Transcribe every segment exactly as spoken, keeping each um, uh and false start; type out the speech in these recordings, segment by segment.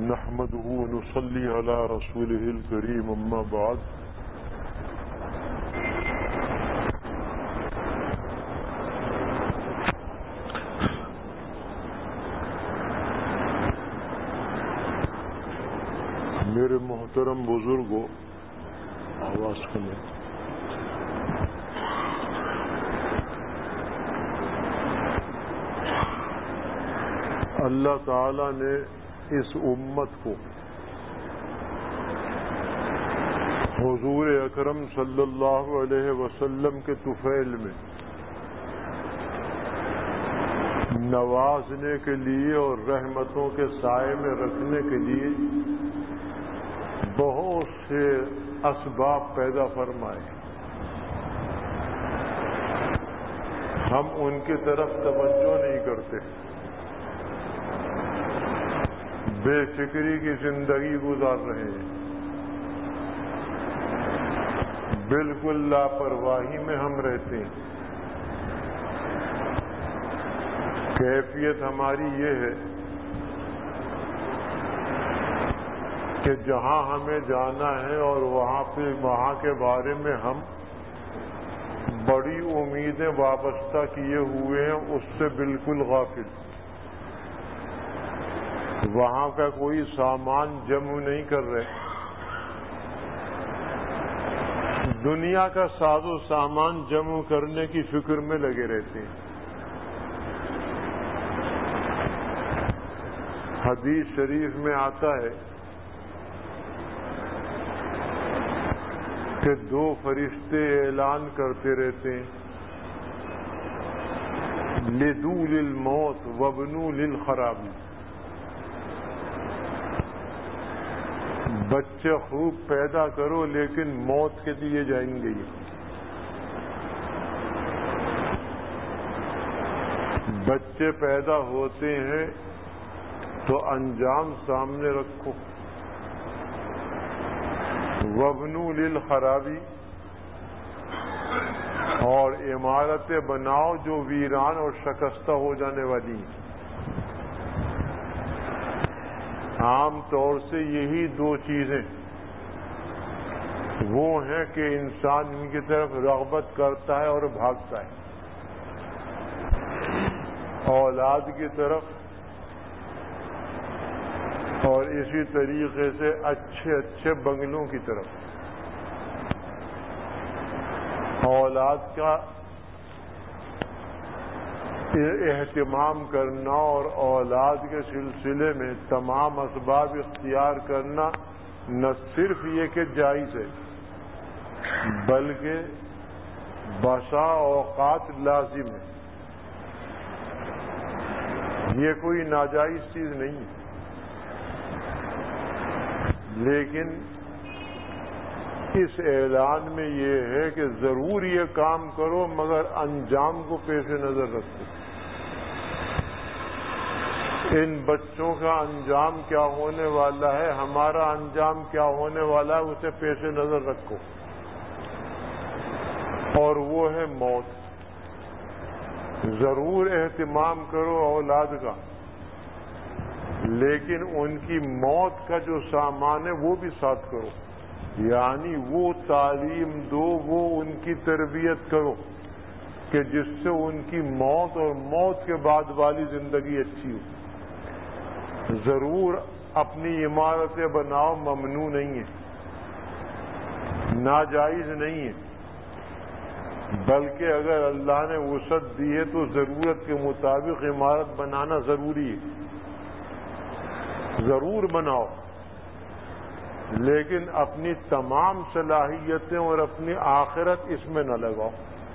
نحمده ونصلي على رسوله الكريم اما بعد میرے محترم بزرگوں، آواز کریں، اللہ تعالی نے اس امت کو حضور اکرم صلی اللہ علیہ وسلم کے طفیل میں نوازنے کے لیے اور رحمتوں کے سائے میں رکھنے کے لیے بہت سے اسباب پیدا فرمائے. ہم ان کی طرف توجہ نہیں کرتے، بے فکری کی زندگی گزار رہے ہیں، بالکل لاپرواہی میں ہم رہتے ہیں. کیفیت ہماری یہ ہے کہ جہاں ہمیں جانا ہے اور وہاں پہ وہاں کے بارے میں ہم بڑی امیدیں وابستہ کیے ہوئے ہیں، اس سے بالکل غافل. وہاں کا کوئی سامان جمع نہیں کر رہے، دنیا کا ساز و سامان جمع کرنے کی فکر میں لگے رہتے ہیں. حدیث شریف میں آتا ہے کہ دو فرشتے اعلان کرتے رہتے ہیں، لدو للموت وابنو للخرابی. بچے خوب پیدا کرو لیکن موت کے لیے جائیں گے. بچے پیدا ہوتے ہیں تو انجام سامنے رکھو. وابنو للخرابی، اور عمارتیں بناؤ جو ویران اور شکستہ ہو جانے والی ہیں. عام طور سے یہی دو چیزیں وہ ہیں کہ انسان ان کی طرف رغبت کرتا ہے اور بھاگتا ہے. اولاد کی طرف اور اسی طریقے سے اچھے اچھے بنگلوں کی طرف. اولاد کا اہتمام کرنا اور اولاد کے سلسلے میں تمام اسباب اختیار کرنا نہ صرف یہ کہ جائز ہے بلکہ بسا اوقات لازم ہے. یہ کوئی ناجائز چیز نہیں ہے، لیکن اس اعلان میں یہ ہے کہ ضرور یہ کام کرو مگر انجام کو پیش نظر رکھو. ان بچوں کا انجام کیا ہونے والا ہے، ہمارا انجام کیا ہونے والا ہے، اسے پیش نظر رکھو. اور وہ ہے موت. ضرور اہتمام کرو اولاد کا، لیکن ان کی موت کا جو سامان ہے وہ بھی ساتھ کرو. یعنی وہ تعلیم دو، وہ ان کی تربیت کرو کہ جس سے ان کی موت اور موت کے بعد والی زندگی اچھی ہو. ضرور اپنی عمارتیں بناؤ، ممنوع نہیں ہے، ناجائز نہیں ہے، بلکہ اگر اللہ نے وسعت دی ہے تو ضرورت کے مطابق عمارت بنانا ضروری ہے. ضرور بناؤ، لیکن اپنی تمام صلاحیتیں اور اپنی آخرت اس میں نہ لگاؤ،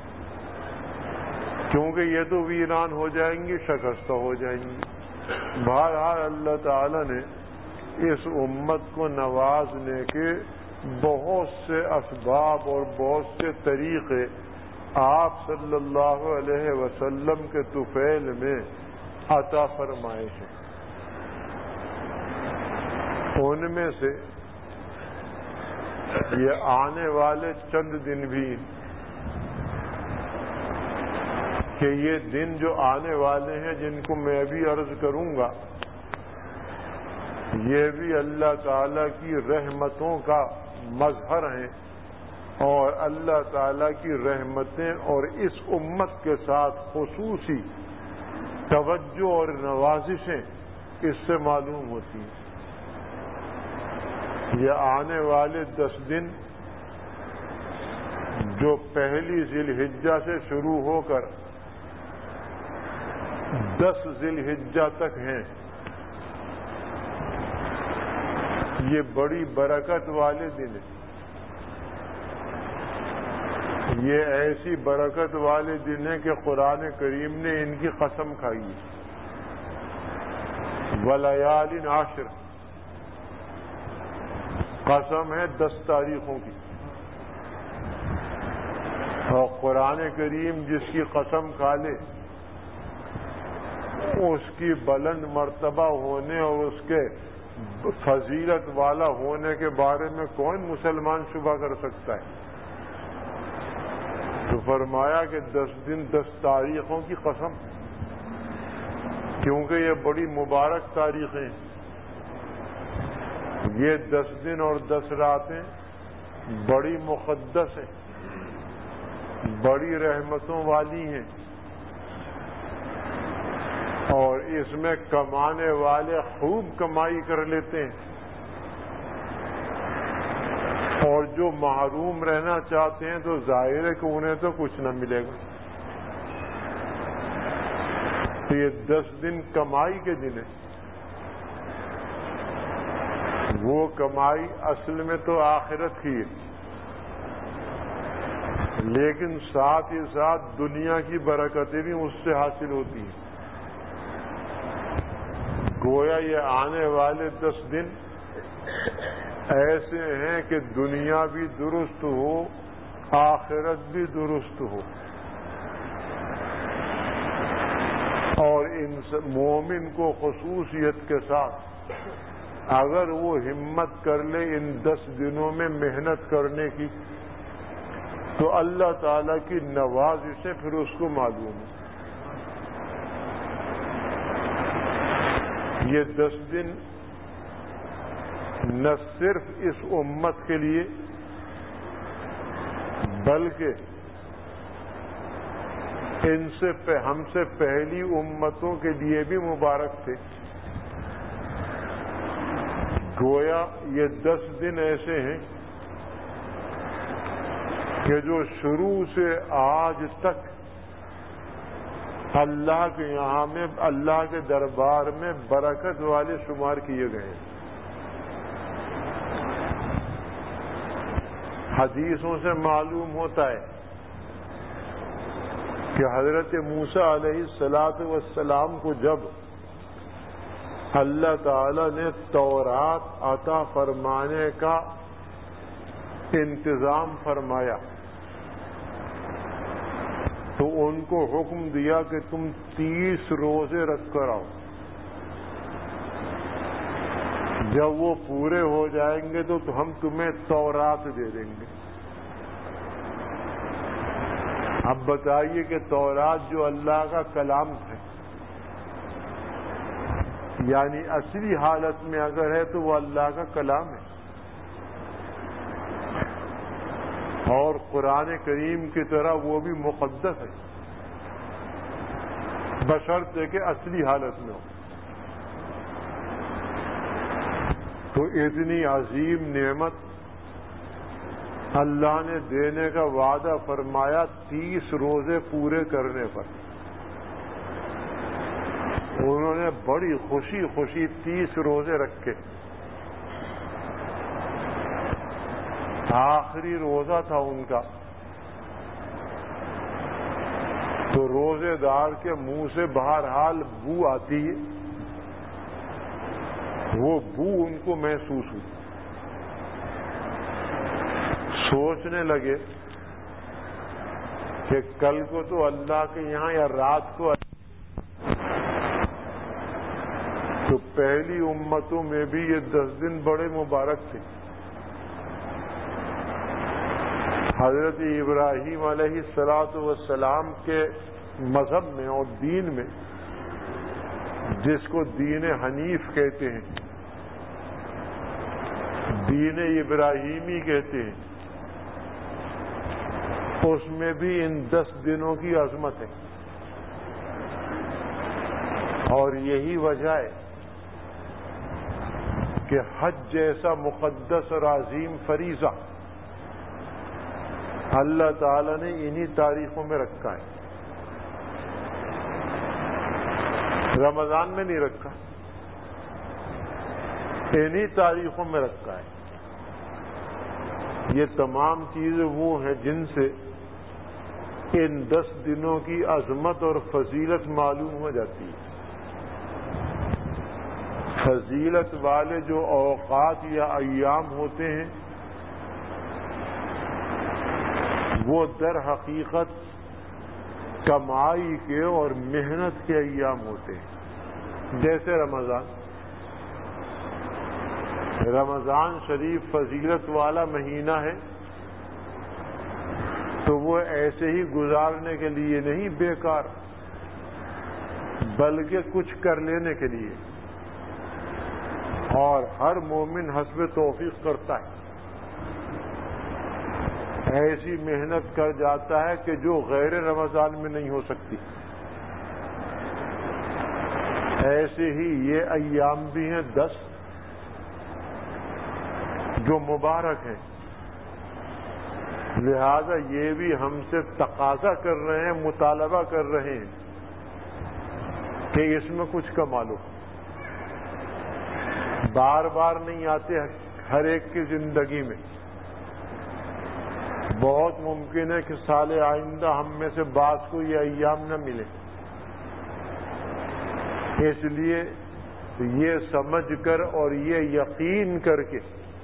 کیونکہ یہ تو ویران ہو جائیں گی، شکستہ ہو جائیں گی. بہرحال اللہ تعالی نے اس امت کو نوازنے کے بہت سے اسباب اور بہت سے طریقے آپ صلی اللہ علیہ وسلم کے طفیل میں عطا فرمائے ہیں. ان میں سے یہ آنے والے چند دن بھی کہ یہ دن جو آنے والے ہیں جن کو میں بھی عرض کروں گا یہ بھی اللہ تعالیٰ کی رحمتوں کا مظہر ہیں، اور اللہ تعالیٰ کی رحمتیں اور اس امت کے ساتھ خصوصی توجہ اور نوازشیں اس سے معلوم ہوتی ہیں۔ یہ آنے والے دس دن جو پہلی ذی الحجہ سے شروع ہو کر دس ذی الحجہ تک ہیں، یہ بڑی برکت والے دن ہیں۔ یہ ایسی برکت والے دن ہیں کہ قرآن کریم نے ان کی قسم کھائی ہے، وَلَيَالٍ عَشْرٍ، قسم ہے دس تاریخوں کی۔ اور قرآن کریم جس کی قسم کھا لے، اس کی بلند مرتبہ ہونے اور اس کے فضیلت والا ہونے کے بارے میں کون مسلمان شبہ کر سکتا ہے؟ تو فرمایا کہ دس دن دس تاریخوں کی قسم، کیونکہ یہ بڑی مبارک تاریخیں، یہ دس دن اور دس راتیں بڑی مقدس ہیں، بڑی رحمتوں والی ہیں، اور اس میں کمانے والے خوب کمائی کر لیتے ہیں، اور جو محروم رہنا چاہتے ہیں تو ظاہر ہے کہ انہیں تو کچھ نہ ملے گا۔ تو یہ دس دن کمائی کے دن ہیں۔ وہ کمائی اصل میں تو آخرت کی ہے، لیکن ساتھ ہی ساتھ دنیا کی برکتیں بھی اس سے حاصل ہوتی ہیں۔ گویا یہ آنے والے دس دن ایسے ہیں کہ دنیا بھی درست ہو، آخرت بھی درست ہو، اور ان مومن کو خصوصیت کے ساتھ اگر وہ ہمت کر لے ان دس دنوں میں محنت کرنے کی، تو اللہ تعالیٰ کی نوازشیں پھر اس کو معلوم ہے۔ یہ دس دن نہ صرف اس امت کے لیے بلکہ ان سے ہم سے پہلی امتوں کے لیے بھی مبارک تھے۔ گویا یہ دس دن ایسے ہیں کہ جو شروع سے آج تک اللہ کے یہاں میں اللہ کے دربار میں برکت والے شمار کیے گئے ہیں۔ حدیثوں سے معلوم ہوتا ہے کہ حضرت موسیٰ علیہ الصلاۃ والسلام کو جب اللہ تعالی نے تورات عطا فرمانے کا انتظام فرمایا تو ان کو حکم دیا کہ تم تیس روزے رکھ کر آؤ۔ جب وہ پورے ہو جائیں گے تو ہم تمہیں تورات دے دیں گے۔ اب بتائیے کہ تورات جو اللہ کا کلام ہے، یعنی اصلی حالت میں اگر ہے تو وہ اللہ کا کلام ہے، اور قرآن کریم کی طرح وہ بھی مقدس ہے، بشرطے کہ اصلی حالت میں ہو۔ تو اتنی عظیم نعمت اللہ نے دینے کا وعدہ فرمایا تیس روزے پورے کرنے پر۔ انہوں نے بڑی خوشی خوشی تیس روزے رکھے۔ آخری روزہ تھا ان کا، تو روزے دار کے منہ سے بہرحال بو آتی ہے، وہ بو ان کو محسوس ہوئی۔ سوچنے لگے کہ کل کو تو اللہ کے یہاں یا رات کو، تو پہلی امتوں میں بھی یہ دس دن بڑے مبارک تھے۔ حضرت ابراہیم علیہ الصلاۃ والسلام کے مذہب میں اور دین میں، جس کو دین حنیف کہتے ہیں، دین ابراہیمی کہتے ہیں، اس میں بھی ان دس دنوں کی عظمت ہے، اور یہی وجہ ہے کہ حج جیسا مقدس اور عظیم فریضہ اللہ تعالی نے انہی تاریخوں میں رکھا ہے، رمضان میں نہیں رکھا، انہی تاریخوں میں رکھا ہے۔ یہ تمام چیزیں وہ ہیں جن سے ان دس دنوں کی عظمت اور فضیلت معلوم ہو جاتی ہے۔ فضیلت والے جو اوقات یا ایام ہوتے ہیں وہ در حقیقت کمائی کے اور محنت کے ایام ہوتے ہیں، جیسے رمضان رمضان شریف فضیلت والا مہینہ ہے، تو وہ ایسے ہی گزارنے کے لیے نہیں بیکار، بلکہ کچھ کر لینے کے لیے، اور ہر مومن حسب توفیق کرتا ہے، ایسی محنت کر جاتا ہے کہ جو غیر رمضان میں نہیں ہو سکتی۔ ایسے ہی یہ ایام بھی ہیں دس جو مبارک ہیں، لہذا یہ بھی ہم سے تقاضا کر رہے ہیں، مطالبہ کر رہے ہیں کہ اس میں کچھ کما لو۔ بار بار نہیں آتے ہر ایک کی زندگی میں، بہت ممکن ہے کہ سال آئندہ ہم میں سے بعض کو یہ ایام نہ ملے، اس لیے یہ سمجھ کر اور یہ یقین کر کے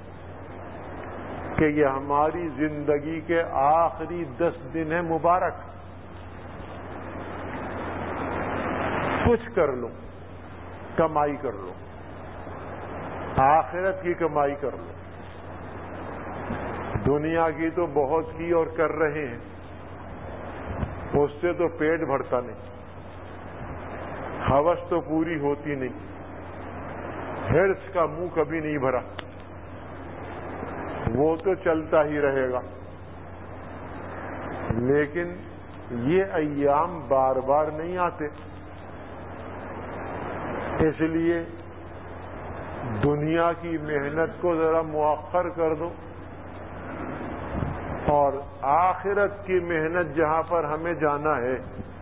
کہ یہ ہماری زندگی کے آخری دس دن ہیں مبارک، کچھ کر لو، کمائی کر لو، آخرت کی کمائی کر لو۔ دنیا کی تو بہت کی اور کر رہے ہیں، اس سے تو پیٹ بھرتا نہیں، ہوس تو پوری ہوتی نہیں، حرص کا منہ کبھی نہیں بھرا، وہ تو چلتا ہی رہے گا۔ لیکن یہ ایام بار بار نہیں آتے، اس لیے دنیا کی محنت کو ذرا مؤخر کر دو، اور آخرت کی محنت جہاں پر ہمیں جانا ہے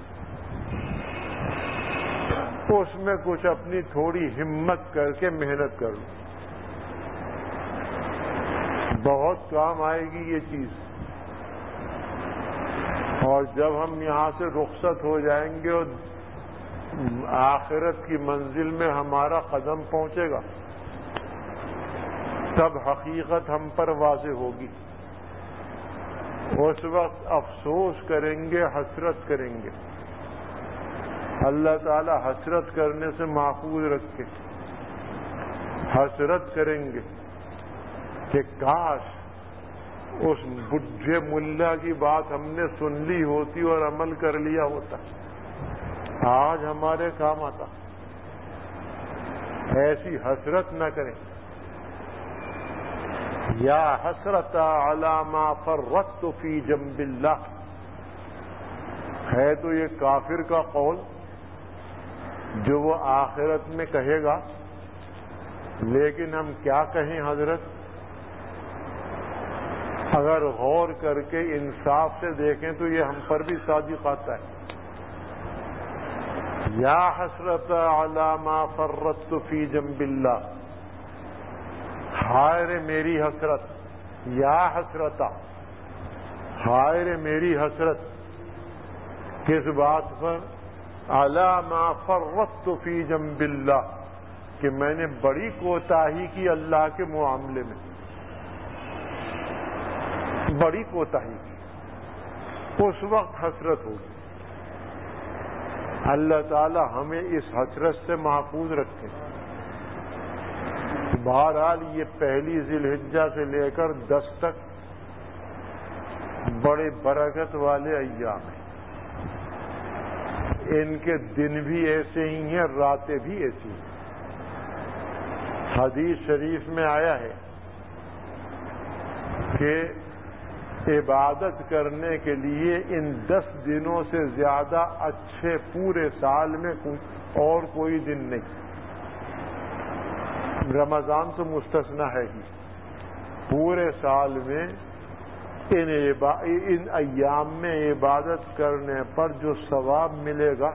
اس میں کچھ اپنی تھوڑی ہمت کر کے محنت کر لو، بہت کام آئے گی یہ چیز۔ اور جب ہم یہاں سے رخصت ہو جائیں گے اور آخرت کی منزل میں ہمارا قدم پہنچے گا، تب حقیقت ہم پر واضح ہوگی، اس وقت افسوس کریں گے، حسرت کریں گے۔ اللہ تعالی حسرت کرنے سے محفوظ رکھے، حسرت کریں گے کہ کاش اس بڈھے ملا کی بات ہم نے سن لی ہوتی اور عمل کر لیا ہوتا، آج ہمارے کام آتا۔ ایسی حسرت نہ کریں۔ یا حسرت علی ما فرطت فی جنب اللہ، ہے تو یہ کافر کا قول جو وہ آخرت میں کہے گا، لیکن ہم کیا کہیں حضرت؟ اگر غور کر کے انصاف سے دیکھیں تو یہ ہم پر بھی صادق آتا ہے۔ یا حسرت علی ما فرطت فی جنب اللہ، ہائے رے میری حسرت، یا حسرتا، ہائے رے میری حسرت، کس بات پر؟ علی ما فرطت فی جنب اللہ، کہ میں نے بڑی کوتاہی کی اللہ کے معاملے میں، بڑی کوتاہی کی، اس وقت حسرت ہوگی۔ اللہ تعالی ہمیں اس حسرت سے محفوظ رکھے۔ بہرحال یہ پہلی ذی الحجہ سے لے کر دس تک بڑے برکت والے ایام ہیں، ان کے دن بھی ایسے ہی ہیں، راتیں بھی ایسی ہیں۔ حدیث شریف میں آیا ہے کہ عبادت کرنے کے لیے ان دس دنوں سے زیادہ اچھے پورے سال میں اور کوئی دن نہیں، رمضان تو مستثنی ہے ہی، پورے سال میں ان ان ایام میں عبادت کرنے پر جو ثواب ملے گا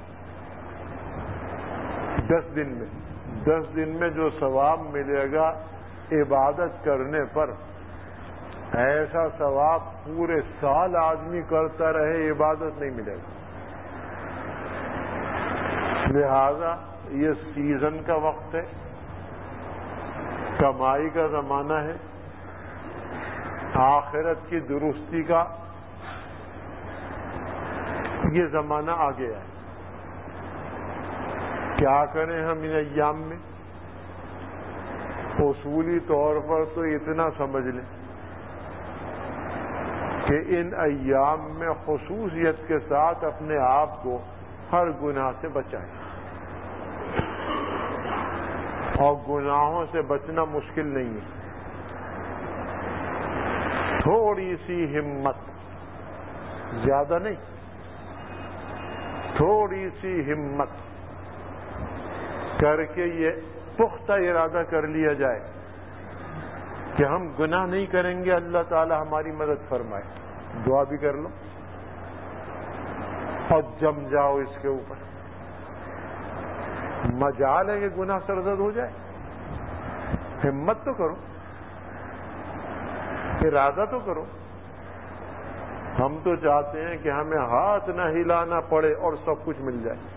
دس دن میں دس دن میں جو ثواب ملے گا عبادت کرنے پر، ایسا ثواب پورے سال آدمی کرتا رہے عبادت نہیں ملے گا۔ لہذا یہ سیزن کا وقت ہے، کمائی کا زمانہ ہے، آخرت کی درستی کا یہ زمانہ آ گیا ہے۔ کیا کریں ہم ان ایام میں؟ اصولی طور پر تو اتنا سمجھ لیں کہ ان ایام میں خصوصیت کے ساتھ اپنے آپ کو ہر گناہ سے بچائیں، اور گناہوں سے بچنا مشکل نہیں ہے۔ تھوڑی سی ہمت، زیادہ نہیں، تھوڑی سی ہمت کر کے یہ پختہ ارادہ کر لیا جائے کہ ہم گناہ نہیں کریں گے، اللہ تعالی ہماری مدد فرمائے، دعا بھی کر لو اور جم جاؤ اس کے اوپر۔ مجال ہے کہ گناہ سرزد ہو جائے، ہمت تو کرو، ارادہ تو کرو۔ ہم تو چاہتے ہیں کہ ہمیں ہاتھ نہ ہلانا پڑے اور سب کچھ مل جائے۔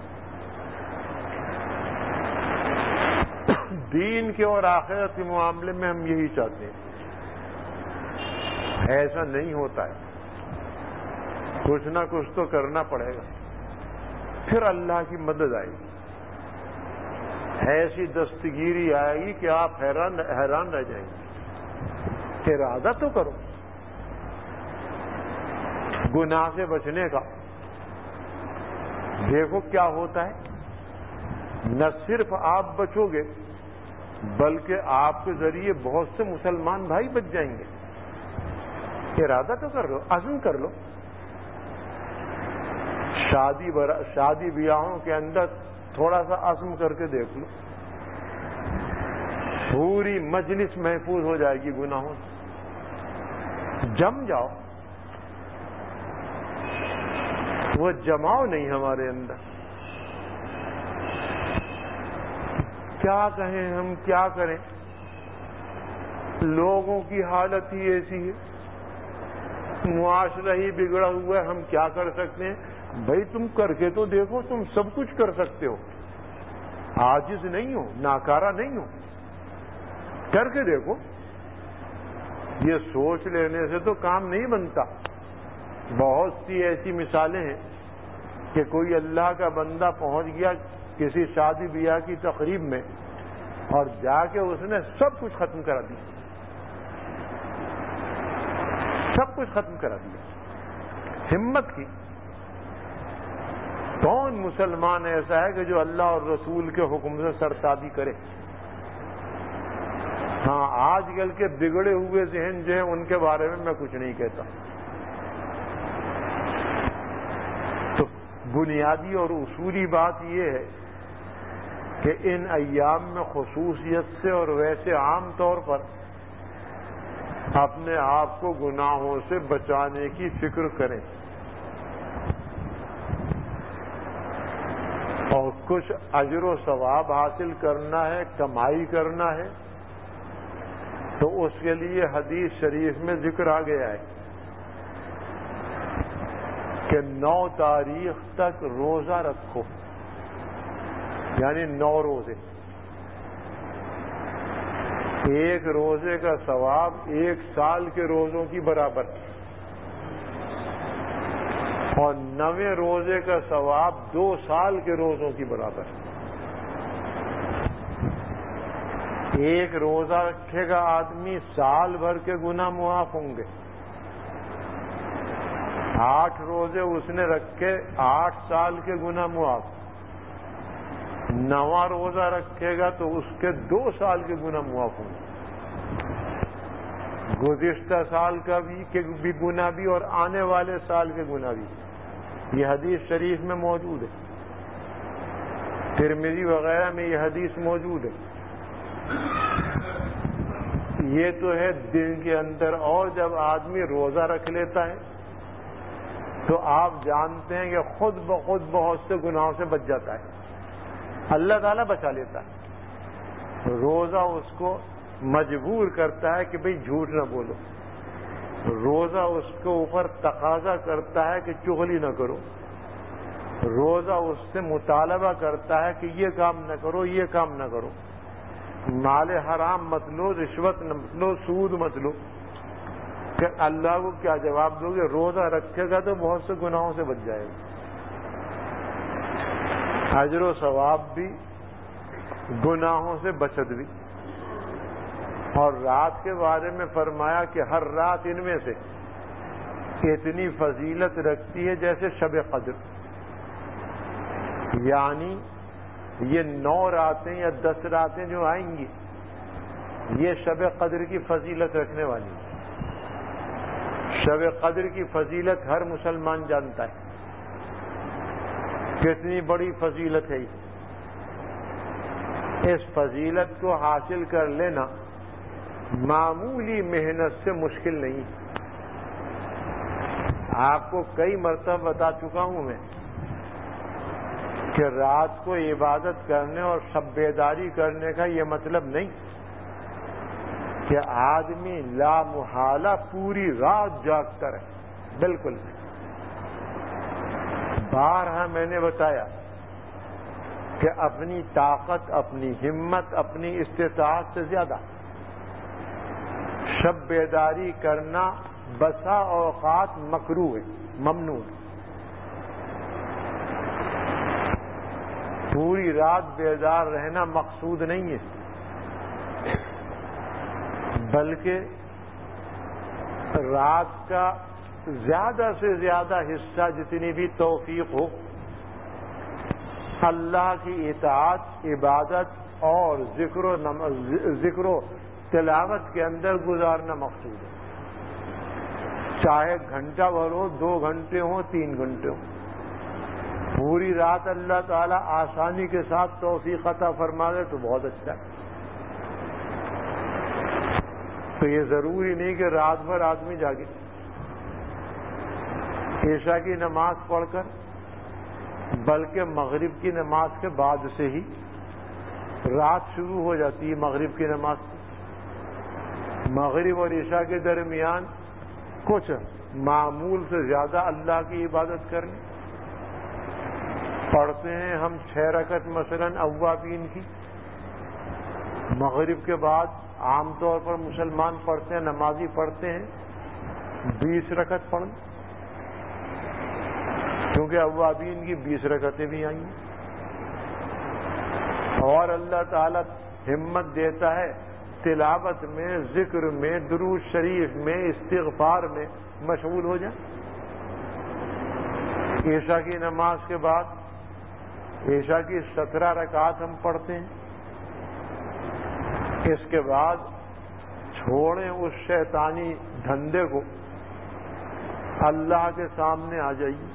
دین کے اور آخرت کے معاملے میں ہم یہی چاہتے ہیں، ایسا نہیں ہوتا ہے، کچھ نہ کچھ تو کرنا پڑے گا، پھر اللہ کی مدد آئے گی، ایسی دستگیری آئے گی کہ آپ حیران حیران رہ جائیں گے۔ ارادہ تو کرو گناہ سے بچنے کا، دیکھو کیا ہوتا ہے، نہ صرف آپ بچو گے بلکہ آپ کے ذریعے بہت سے مسلمان بھائی بچ جائیں گے۔ ارادہ تو کر لو، عزم کر لو۔ شادی برا شادی بیاہوں کے اندر تھوڑا سا عزم کر کے دیکھ لو، پوری مجلس محفوظ ہو جائے گی گناہوں سے۔ جم جاؤ، وہ جماؤ نہیں ہمارے اندر۔ کیا کہیں ہم، کیا کریں، لوگوں کی حالت ہی ایسی ہے، معاشرہ ہی بگڑا ہوا ہے، ہم کیا کر سکتے ہیں؟ بھائی تم کر کے تو دیکھو، تم سب کچھ کر سکتے ہو، عاجز نہیں ہو، ناکارہ نہیں ہو، کر کے دیکھو۔ یہ سوچ لینے سے تو کام نہیں بنتا۔ بہت سی ایسی مثالیں ہیں کہ کوئی اللہ کا بندہ پہنچ گیا کسی شادی بیاہ کی تقریب میں اور جا کے اس نے سب کچھ ختم کرا دیا، سب کچھ ختم کرا دیا، ہمت کی۔ کون مسلمان ایسا ہے کہ جو اللہ اور رسول کے حکم سے سرتابی کرے؟ ہاں، آج کل کے بگڑے ہوئے ذہن جو ہیں ان کے بارے میں میں کچھ نہیں کہتا۔ تو بنیادی اور اصولی بات یہ ہے کہ ان ایام میں خصوصیت سے اور ویسے عام طور پر اپنے آپ کو گناہوں سے بچانے کی فکر کریں، اور کچھ اجر و ثواب حاصل کرنا ہے، کمائی کرنا ہے، تو اس کے لیے حدیث شریف میں ذکر آ گیا ہے کہ نو تاریخ تک روزہ رکھو، یعنی نو روزے، ایک روزے کا ثواب ایک سال کے روزوں کی برابر، اور نویں روزے کا ثواب دو سال کے روزوں کی برابر۔ ایک روزہ رکھے گا آدمی، سال بھر کے گناہ معاف ہوں گے۔ آٹھ روزے اس نے رکھے، آٹھ سال کے گناہ معاف۔ نواں روزہ رکھے گا تو اس کے دو سال کے گناہ معاف ہوں گے۔ گزشتہ سال کا بھی کہ بھی گناہ بھی اور آنے والے سال کے گناہ بھی. یہ حدیث شریف میں موجود ہے, ترمذی وغیرہ میں یہ حدیث موجود ہے. یہ تو ہے دن کے اندر, اور جب آدمی روزہ رکھ لیتا ہے تو آپ جانتے ہیں کہ خود بخود بہت سے گناہوں سے بچ جاتا ہے, اللہ تعالیٰ بچا لیتا ہے. روزہ اس کو مجبور کرتا ہے کہ بھئی جھوٹ نہ بولو, روزہ اس کے اوپر تقاضا کرتا ہے کہ چغلی نہ کرو, روزہ اس سے مطالبہ کرتا ہے کہ یہ کام نہ کرو یہ کام نہ کرو, مال حرام مت لو, رشوت نہ مت لو, سود مت لو. کہ اللہ کو کیا جواب دو گے؟ روزہ رکھے گا تو بہت سے گناہوں سے بچ جائے گا, اجر و ثواب بھی, گناہوں سے بچت بھی. اور رات کے بارے میں فرمایا کہ ہر رات ان میں سے اتنی فضیلت رکھتی ہے جیسے شب قدر, یعنی یہ نو راتیں یا دس راتیں جو آئیں گی یہ شب قدر کی فضیلت رکھنے والی. شب قدر کی فضیلت ہر مسلمان جانتا ہے, کتنی بڑی فضیلت ہے. اس فضیلت کو حاصل کر لینا معمولی محنت سے مشکل نہیں. آپ کو کئی مرتبہ بتا چکا ہوں میں کہ رات کو عبادت کرنے اور شب بیداری کرنے کا یہ مطلب نہیں کہ آدمی لا محالہ پوری رات جاگتا رہے, بالکل نہیں. بارہا میں نے بتایا کہ اپنی طاقت, اپنی ہمت, اپنی استطاعت سے زیادہ شب بیداری کرنا بسا اوقات مکروہ ہے, ممنوع ہے. پوری رات بیدار رہنا مقصود نہیں ہے, بلکہ رات کا زیادہ سے زیادہ حصہ جتنی بھی توفیق ہو اللہ کی اطاعت, عبادت اور ذکر و ذکر و تلاوت کے اندر گزارنا مقصود ہے. چاہے گھنٹہ بھر ہو, دو گھنٹے ہوں, تین گھنٹے ہوں, پوری رات اللہ تعالیٰ آسانی کے ساتھ توفیق عطا فرما دے تو بہت اچھا ہے. تو یہ ضروری نہیں کہ رات بھر آدمی جاگے. عشاء کی نماز پڑھ کر, بلکہ مغرب کی نماز کے بعد سے ہی رات شروع ہو جاتی ہے. مغرب کی نماز سے مغرب اور عشاء کے درمیان کچھ معمول سے زیادہ اللہ کی عبادت کریں. پڑھتے ہیں ہم چھ رکعت مثلاً اوابین کی, مغرب کے بعد عام طور پر مسلمان پڑھتے ہیں, نمازی پڑھتے ہیں بیس رکعت پڑھیں, کیونکہ اوابین کی بیس رکعتیں بھی آئیں. اور اللہ تعالیٰ ہمت دیتا ہے تلاوت میں, ذکر میں, درود شریف میں, استغفار میں مشغول ہو جائیں. عشاء کی نماز کے بعد عشاء کی سترہ رکعات ہم پڑھتے ہیں. اس کے بعد چھوڑیں اس شیطانی دھندے کو, اللہ کے سامنے آ جائیے.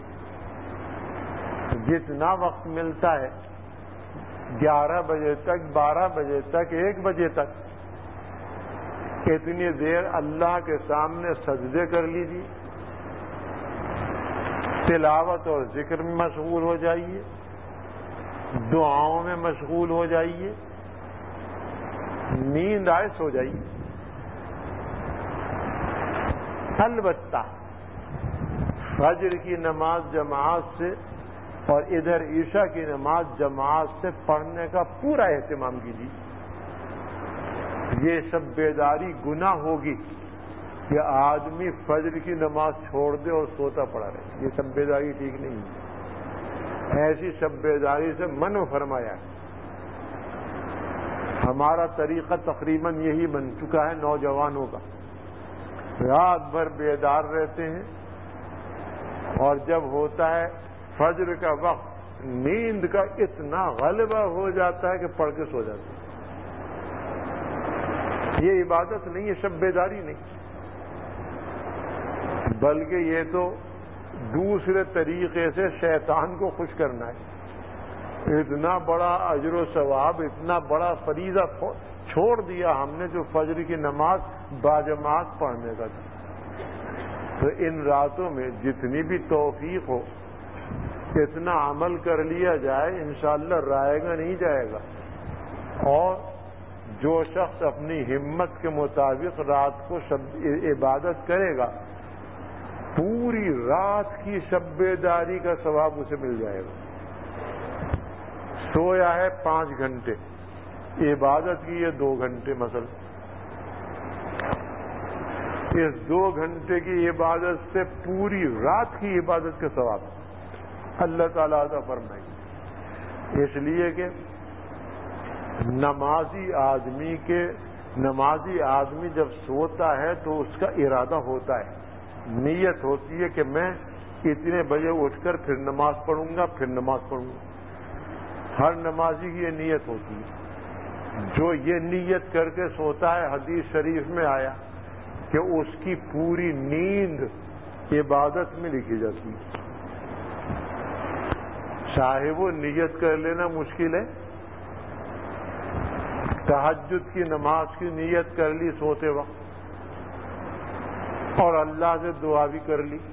جتنا وقت ملتا ہے گیارہ بجے تک, بارہ بجے تک, ایک بجے تک, اتنی دیر اللہ کے سامنے سجدے کر لیجیے, تلاوت اور ذکر میں مشغول ہو جائیے, دعاؤں میں مشغول ہو جائیے, نیند آئے سو جائیے. البتہ فجر کی نماز جماعت سے اور ادھر عشاء کی نماز جماعت سے پڑھنے کا پورا اہتمام کیجیے. یہ سب بیداری گناہ ہوگی کہ آدمی فجر کی نماز چھوڑ دے اور سوتا پڑا رہے. یہ سب بیداری ٹھیک نہیں ہے. ایسی سب بیداری سے منع فرمایا ہے. ہمارا طریقہ تقریباً یہی بن چکا ہے نوجوانوں کا, رات بھر بیدار رہتے ہیں اور جب ہوتا ہے فجر کا وقت نیند کا اتنا غلبہ ہو جاتا ہے کہ پڑھ کے سو جاتے ہیں. یہ عبادت نہیں ہے, شب بیداری نہیں. بلکہ یہ تو دوسرے طریقے سے شیطان کو خوش کرنا ہے. اتنا بڑا اجر و ثواب، اتنا بڑا فریضہ چھوڑ دیا ہم نے جو فجر کی نماز باجماعت پڑھنے کا تھا. تو ان راتوں میں جتنی بھی توفیق ہو اتنا عمل کر لیا جائے، انشاءاللہ رائے گا نہیں جائے گا. اور جو شخص اپنی ہمت کے مطابق رات کو شب عبادت کرے گا، پوری رات کی شب بیداری کا ثواب اسے مل جائے گا. سویا ہے پانچ گھنٹے، عبادت کی ہے دو گھنٹے مثلا، اس دو گھنٹے کی عبادت سے پوری رات کی عبادت کے ثواب اللہ تعالیٰ عطا فرمائے گی. اس لیے کہ نمازی آدمی کے نمازی آدمی جب سوتا ہے تو اس کا ارادہ ہوتا ہے، نیت ہوتی ہے کہ میں اتنے بجے اٹھ کر پھر نماز پڑھوں گا پھر نماز پڑھوں گا. ہر نمازی کی یہ نیت ہوتی ہے. جو یہ نیت کر کے سوتا ہے، حدیث شریف میں آیا کہ اس کی پوری نیند عبادت میں لکھی جاتی ہے. چاہے وہ نیت کر لینا مشکل ہے، تہجد کی نماز کی نیت کر لی سوتے وقت اور اللہ سے دعا بھی کر لی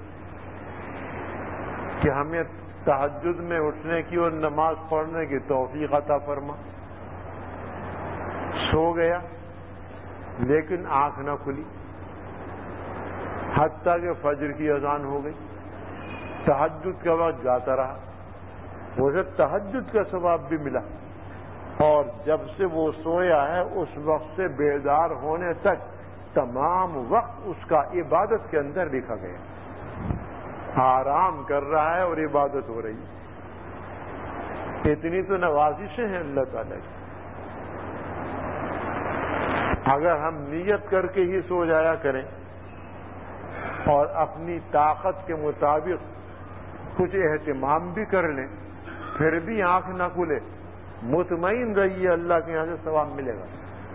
کہ ہمیں تہجد میں اٹھنے کی اور نماز پڑھنے کی توفیق عطا فرما. سو گیا لیکن آنکھ نہ کھلی حتیٰ کہ فجر کی اذان ہو گئی. تہجد کا وقت جاتا رہا، اسے تہجد کا ثواب بھی ملا، اور جب سے وہ سویا ہے اس وقت سے بیدار ہونے تک تمام وقت اس کا عبادت کے اندر لکھا گیا. آرام کر رہا ہے اور عبادت ہو رہی ہے. اتنی تو نوازشیں ہیں اللہ تعالیٰ کی. اگر ہم نیت کر کے ہی سو جایا کریں اور اپنی طاقت کے مطابق کچھ اہتمام بھی کر لیں پھر بھی آنکھ نہ کھلے، مطمئن رہیے اللہ کے یہاں سے ثواب ملے گا.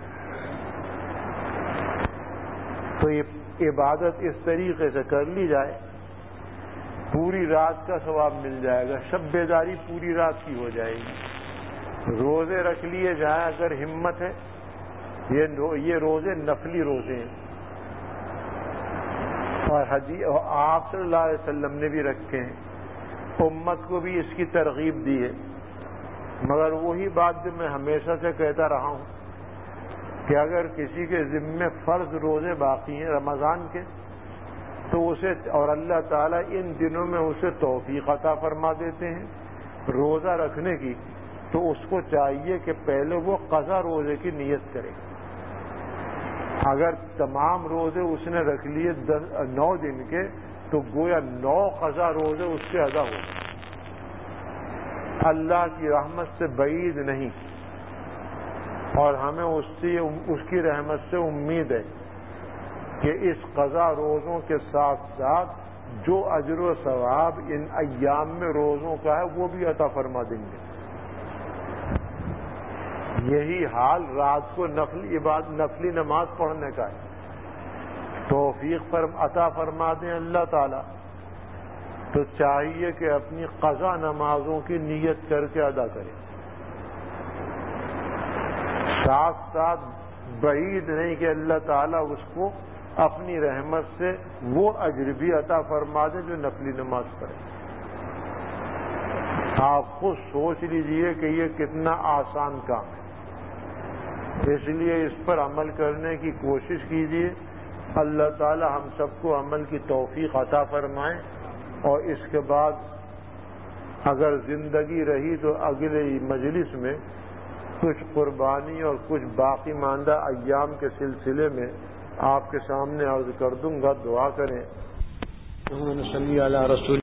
تو یہ عبادت اس طریقے سے کر لی جائے پوری رات کا ثواب مل جائے گا. شب بیداری پوری رات کی ہو جائے گی. روزے رکھ لیے جائیں اگر ہمت ہے. یہ روزے نفلی روزے ہیں اور حدیث آپ صلی اللہ علیہ وسلم نے بھی رکھے ہیں، امت کو بھی اس کی ترغیب دی ہے. مگر وہی بات جو میں ہمیشہ سے کہتا رہا ہوں کہ اگر کسی کے ذمے فرض روزے باقی ہیں رمضان کے تو اسے، اور اللہ تعالیٰ ان دنوں میں اسے توفیق عطا فرما دیتے ہیں روزہ رکھنے کی، تو اس کو چاہیے کہ پہلے وہ قضا روزے کی نیت کرے. اگر تمام روزے اس نے رکھ لیے نو دن کے تو گویا نو قضا روزے اس سے ادا ہو. اللہ کی رحمت سے بعید نہیں، اور ہمیں اس سے اس کی رحمت سے امید ہے کہ اس قضا روزوں کے ساتھ ساتھ جو اجر و ثواب ان ایام میں روزوں کا ہے وہ بھی عطا فرما دیں گے. یہی حال رات کو نفلی عبادت نفلی نماز پڑھنے کا ہے. توفیق فرم عطا فرما دیں اللہ تعالیٰ تو چاہیے کہ اپنی قضا نمازوں کی نیت کر کے ادا کریں. ساتھ ساتھ بعید نہیں کہ اللہ تعالیٰ اس کو اپنی رحمت سے وہ اجر بھی عطا فرما دے جو نفلی نماز پڑھے. آپ خود سوچ لیجئے کہ یہ کتنا آسان کام ہے. اس لیے اس پر عمل کرنے کی کوشش کیجئے. اللہ تعالیٰ ہم سب کو عمل کی توفیق عطا فرمائے، اور اس کے بعد اگر زندگی رہی تو اگلے مجلس میں کچھ قربانی اور کچھ باقی ماندہ ایام کے سلسلے میں آپ کے سامنے عرض کر دوں گا. دعا کریں. صلی علی رسول